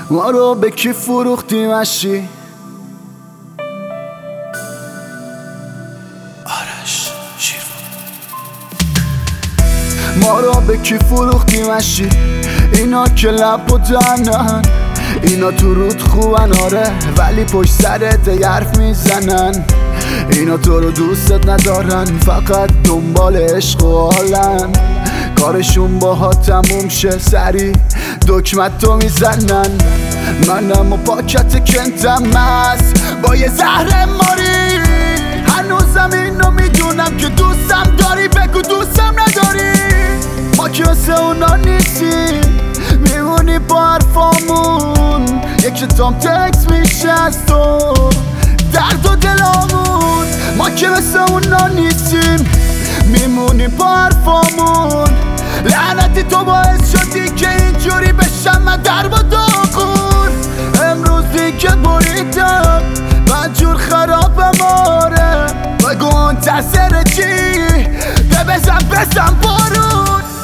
ما رو به کی فروختی مشی؟ آرش شیروان. ما رو به کی فروختی مشی؟ اینا که لب و دهنن، اینا تو رود خوبن آره، ولی پشت سرت حرف میزنن. اینا تو رو دوستت ندارن، فقط دنبال عشق و حالن. کارشون باها تموم شه سری دکمت تو میزنن. منم و پاکت کنتم هست با یه زهر ماری. هنوزم اینو میدونم که دوستم داری، بگو دوستم نداری. ما که مثل اونا نیستیم، میمونی با حرفامون. یک کتاب تکس میشه از تو درد و دلامون. ما که مثل اونا نیستیم، میمونی با حرفامون. لعنتی تو باعث شدی که اینجوری بشم من در با داغون. امروزی که بریدم بدجور خرابم آره، بگو منتظر چی؟ بزن بارون.